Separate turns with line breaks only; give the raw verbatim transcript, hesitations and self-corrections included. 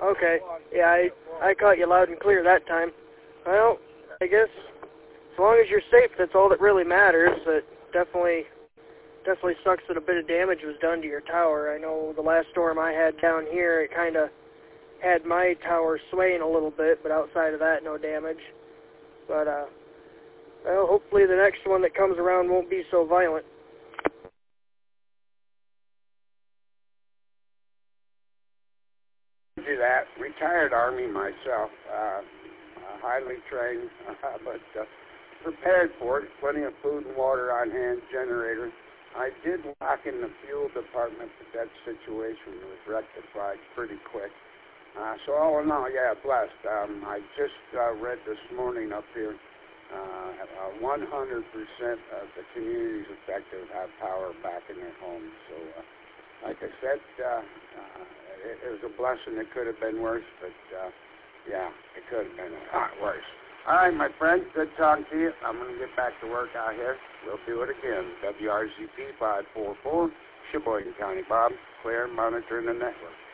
Okay. Yeah, I I caught you loud and clear that time. Well, I guess as long as you're safe, that's all that really matters. But definitely, definitely sucks that a bit of damage was done to your tower. I know the last storm I had down here, it kind of had my tower swaying a little bit, but outside of that, no damage. But, uh, well, hopefully the next one that comes around won't be so violent.
Do that. Retired Army myself. Uh, uh, highly trained, uh, but uh, prepared for it. Plenty of food and water on hand, generator. I did lock in the fuel department, but that situation was rectified pretty quick. Uh, so all in all, yeah, blessed. Um, I just uh, read this morning up here, uh, one hundred percent of the communities affected have power back in their homes. So, uh, like I said, uh, uh, it, it was a blessing. It could have been worse, but uh, yeah, it could have been a lot worse. All right, my friend, good talking to you. I'm going to get back to work out here. We'll do it again. W R Z P five four four, Sheboygan County, Bob. Clear, monitoring the network.